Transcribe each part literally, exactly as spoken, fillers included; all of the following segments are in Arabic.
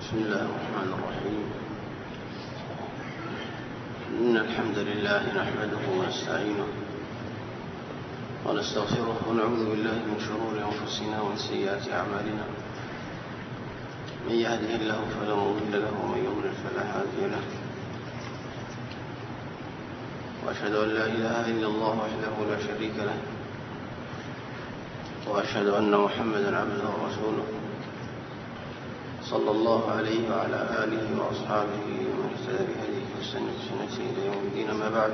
بسم الله الرحمن الرحيم. إن الحمد لله نحمده ونستعينه ونستغفره ونعوذ بالله من شرور أنفسنا ومن سيئات أعمالنا. من يهده الله فلا مضل له ومن يضلل فلا هادي له. وأشهد أن لا إله إلا الله وحده لا شريك له، وأشهد أن محمدا عبده ورسوله صلى الله عليه وعلى آله وأصحابه ومن اهتدى بهديه واستنى بسنته إلى يوم الدين. ما بعد،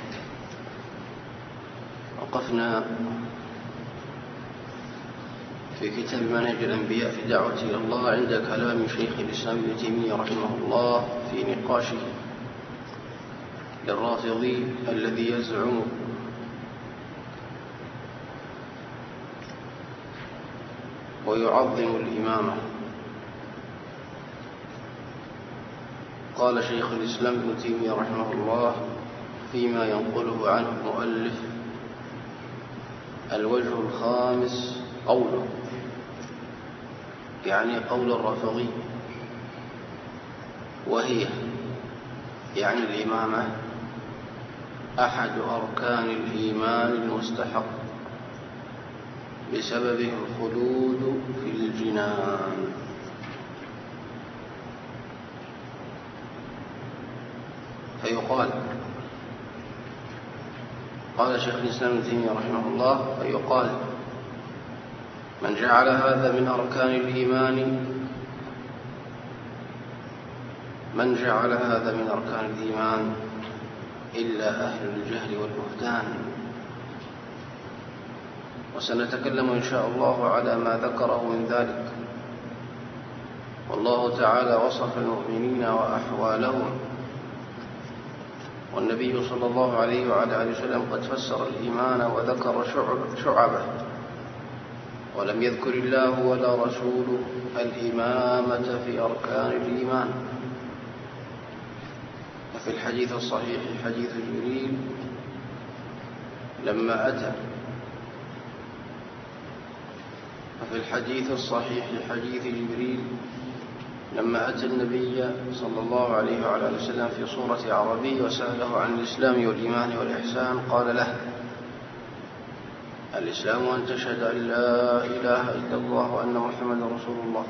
وقفنا في كتاب منهج الأنبياء في الدعوة إلى الله عند كلام شيخ الإسلام ابن تيمية رحمه الله في نقاشه للرافضي الذي يزعم ويعظم الإمامة. قال شيخ الإسلام ابن تيمية رحمه الله فيما ينقله عنه المؤلف: الوجه الخامس قوله، يعني قول الرافضي، وهي يعني الإمامة أحد أركان الإيمان المستحق بسببه الخلود في الجنان. فيقال، قال شيخ الإسلام ابن تيمية رحمه الله، فيقال: من جعل هذا من أركان الإيمان من جعل هذا من أركان الإيمان إلا أهل الجهل والبهتان. وسنتكلم إن شاء الله على ما ذكره من ذلك. والله تعالى وصف المؤمنين وأحوالهم، والنبي صلى الله عليه وعلى آله وسلم قد فسر الإيمان وذكر شعبه، ولم يذكر الله ولا رسوله الإمامة في أركان الإيمان. وفي الحديث الصحيح حديث جبريل لما أتى وفي الحديث الصحيح حديث جبريل لما أتى النبي صلى الله عليه وعلى آله وسلم في صورة عربي وسأله عن الإسلام والإيمان والإحسان، قال له: الإسلام أن تشهد أن لا إله إلا الله وأن محمدا رسول الله،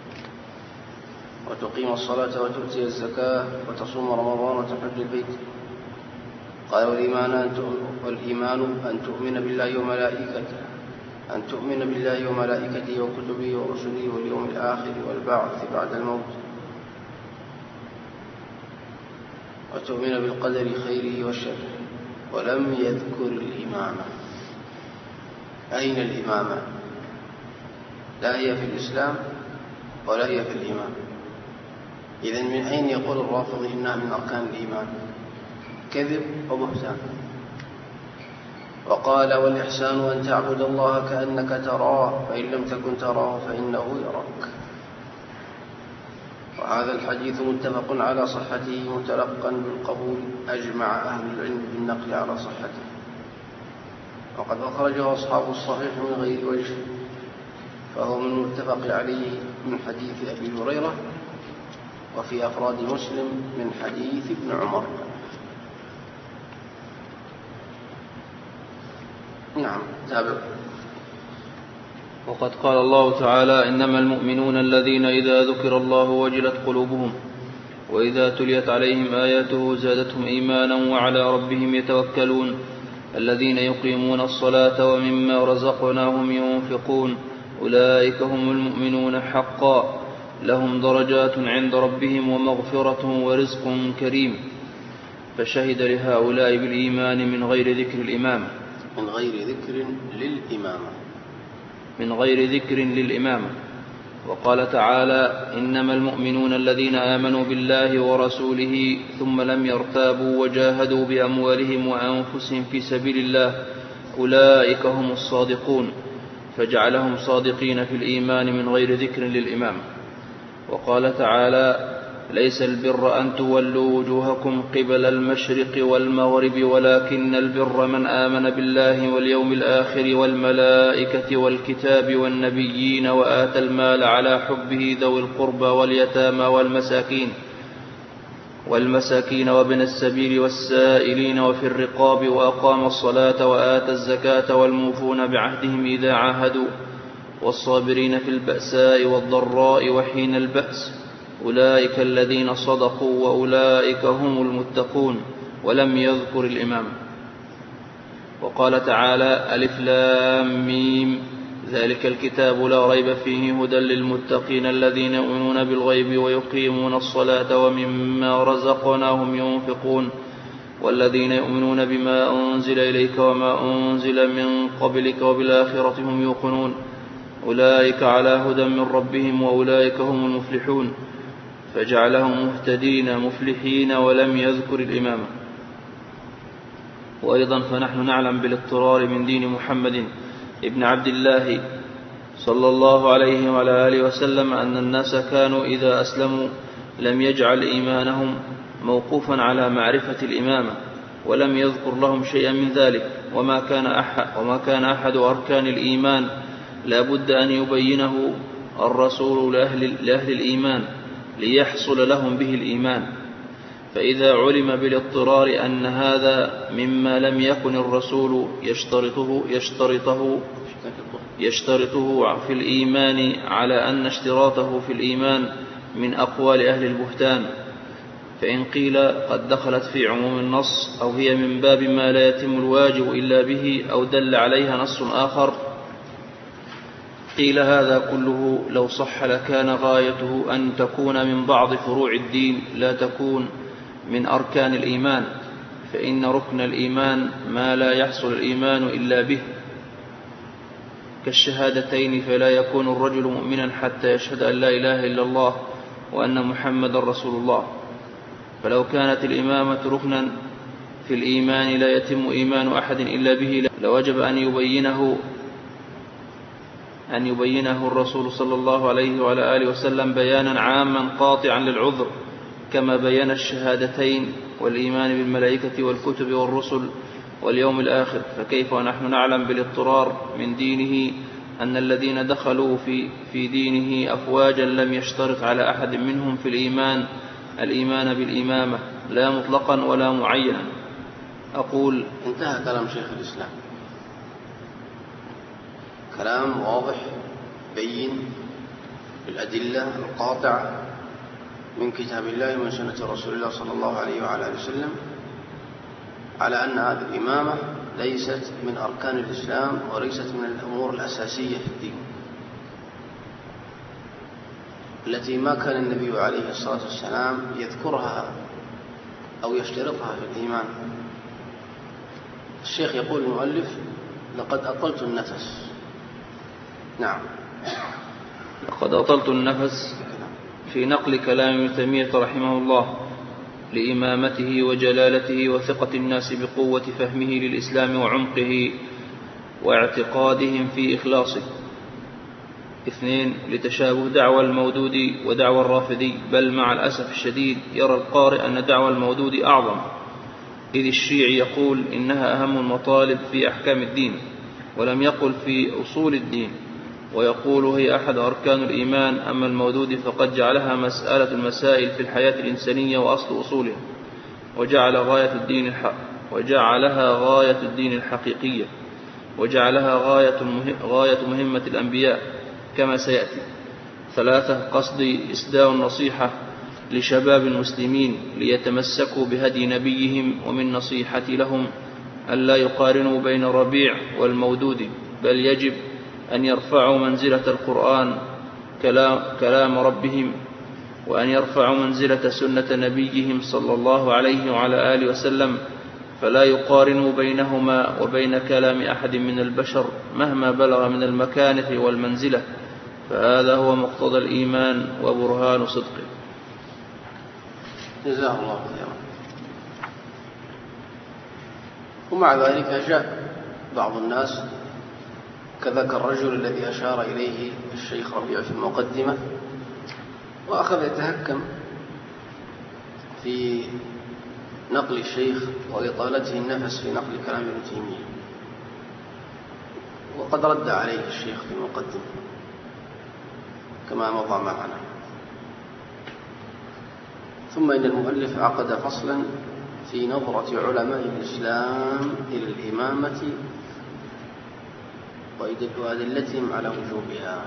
وتقيم الصلاة وتؤتي الزكاة وتصوم رمضان وتحج البيت. قال: والإيمان أن تؤمن بالله وملائكته أن تؤمن بالله وملائكته وكتبه ورسله واليوم الآخر والبعث بعد الموت، وتؤمن بالقدر خيره وشره. ولم يذكر الإمامة. أين الإمامة؟ لا هي في الإسلام ولا هي في الإيمان. إذن من أين يقول الرافضي إنها من أركان الإيمان؟ كذب وبهتان. وقال: والإحسان أن تعبد الله كأنك تراه فإن لم تكن تراه فإنه يراك. وهذا الحديث متفق على صحته متلقا بالقبول، أجمع أهل العلم بالنقل على صحته. وقد أخرجه أصحاب الصحيح من غير وجه، فهو من المتفق عليه من حديث أبي هريرة، وفي أفراد مسلم من حديث ابن عمر. نعم، تابع. وقد قال الله تعالى: إنما المؤمنون الذين إذا ذكر الله وجلت قلوبهم وإذا تليت عليهم آياته زادتهم إيمانا وعلى ربهم يتوكلون الذين يقيمون الصلاة ومما رزقناهم ينفقون أولئك هم المؤمنون حقا لهم درجات عند ربهم ومغفرة ورزق كريم. فشهد لهؤلاء بالإيمان من غير ذكر الإمامة من غير ذكر للإمامة من غير ذكر للإمامة. وقال تعالى: إنما المؤمنون الذين آمنوا بالله ورسوله ثم لم يرتابوا وجاهدوا بأموالهم وأنفسهم في سبيل الله أولئك هم الصادقون، فجعلهم صادقين في الإيمان من غير ذكر للإمامة. وقال تعالى: ليس البر أن تولوا وجوهكم قبل المشرق والمغرب ولكن البر من آمن بالله واليوم الآخر والملائكة والكتاب والنبيين وآتى المال على حبه ذوي القربى واليتامى والمساكين والمساكين وابن السبيل والسائلين وفي الرقاب وأقام الصلاة وآتى الزكاة والموفون بعهدهم إذا عاهدوا والصابرين في البأساء والضراء وحين البأس أولئك الذين صدقوا وأولئك هم المتقون. ولم يذكر الإمام. وقال تعالى: ألف لام ميم ذلك الكتاب لا ريب فيه هدى للمتقين الذين يؤمنون بالغيب ويقيمون الصلاة ومما رزقناهم ينفقون والذين يؤمنون بما أنزل إليك وما أنزل من قبلك وبالآخرة هم يوقنون أولئك على هدى من ربهم وأولئك هم المفلحون. فجعلهم مهتدين مفلحين ولم يذكر الإمامة. وأيضا فنحن نعلم بالاضطرار من دين محمد ابن عبد الله صلى الله عليه وعلى آله وسلم أن الناس كانوا إذا أسلموا لم يجعل إيمانهم موقوفا على معرفة الإمامة ولم يذكر لهم شيئا من ذلك. وما كان أحد, وما كان أحد أركان الإيمان لا بد أن يبينه الرسول لأهل, لأهل الإيمان ليحصل لهم به الإيمان. فإذا علم بالاضطرار أن هذا مما لم يكن الرسول يشترطه, يشترطه, يشترطه في الإيمان على أن اشتراطه في الإيمان من أقوال أهل البهتان، فإن قيل قد دخلت في عموم النص أو هي من باب ما لا يتم الواجب إلا به أو دل عليها نص آخر، قيل هذا كله لو صح لكان غايته أن تكون من بعض فروع الدين لا تكون من أركان الإيمان، فإن ركن الإيمان ما لا يحصل الإيمان إلا به كالشهادتين، فلا يكون الرجل مؤمنا حتى يشهد أن لا إله إلا الله وأن محمد رسول الله. فلو كانت الإمامة ركنا في الإيمان لا يتم إيمان أحد إلا به لوجب أن يبينه أن يبينه الرسول صلى الله عليه وعلى آله وسلم بيانا عاما قاطعا للعذر، كما بين الشهادتين والإيمان بالملائكة والكتب والرسل واليوم الآخر. فكيف ونحن نعلم بالاضطرار من دينه أن الذين دخلوا في, في دينه أفواجا لم يشترط على أحد منهم في الإيمان الإيمان بالإمامة لا مطلقا ولا معينا. أقول انتهى كلام شيخ الإسلام، كلام واضح بين بالأدلة القاطعة من كتاب الله ومن سنة رسول الله صلى الله عليه وعلى آله وسلم على أن هذه الإمامة ليست من أركان الإسلام وليست من الأمور الأساسية في الدين التي ما كان النبي عليه الصلاة والسلام يذكرها أو يشترطها في الإيمان. الشيخ يقول المؤلف: لقد أطلت النفس. نعم، لقد أطلت النفس في نقل كلام ابن تيمية رحمه الله لإمامته وجلالته وثقة الناس بقوة فهمه للإسلام وعمقه واعتقادهم في إخلاصه. اثنين، لتشابه دعوى المودود ودعوى الرافضي، بل مع الأسف الشديد يرى القارئ أن دعوى المودود أعظم، إذ الشيعي يقول إنها أهم المطالب في أحكام الدين ولم يقل في أصول الدين، ويقول هي أحد أركان الإيمان. أما المودود فقد جعلها مسألة المسائل في الحياة الإنسانية وأصل أصولها، وجعل غاية الدين الحق وجعلها غاية الدين الحقيقية، وجعلها غاية, مهم غاية مهمة الأنبياء كما سيأتي. ثلاثة، قصد إسداء النصيحة لشباب المسلمين ليتمسكوا بهدي نبيهم، ومن نصيحتي لهم أن لا يقارنوا بين الربيع والمودود، بل يجب أن يرفعوا منزلة القرآن كلام, كلام ربهم، وأن يرفعوا منزلة سنة نبيهم صلى الله عليه وعلى آله وسلم، فلا يقارنوا بينهما وبين كلام أحد من البشر مهما بلغ من المكانة والمنزلة، فهذا هو مقتضى الإيمان وبرهان صدقه. جزاه الله خيرا. ومع ذلك جاء بعض الناس كذاك الرجل الذي أشار إليه الشيخ ربيع في المقدمة، وأخذ يتهكم في نقل الشيخ وإطالته النفس في نقل كلام ابن تيمية، وقد رد عليه الشيخ في المقدمة كما مضى معنا. ثم إن المؤلف عقد فصلا في نظرة علماء الإسلام إلى الإمامة وأدلتهم على وجوبها.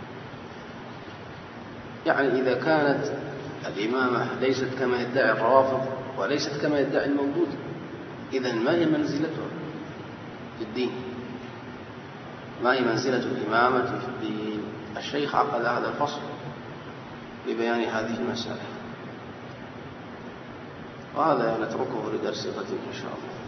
يعني إذا كانت الإمامة ليست كما يدعي الروافض وليست كما يدعي الموجود، إذن ما هي منزلتها في الدين؟ ما هي منزلة الإمامة في الدين؟ الشيخ عقد هذا الفصل ببيان هذه المسألة، وهذا نتركه لدرس غد إن شاء الله.